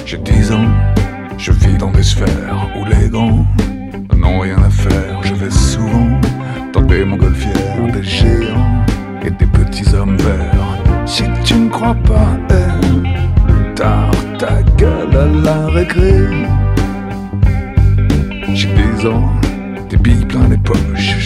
J'ai 10 ans, je vis dans des sphères où les grands n'ont rien à faire. Je vais souvent dans des montgolfières, des géants et des petits hommes verts. Si tu ne crois pas, tard ta gueule à la récré. J'ai 10 ans, des billes plein les poches.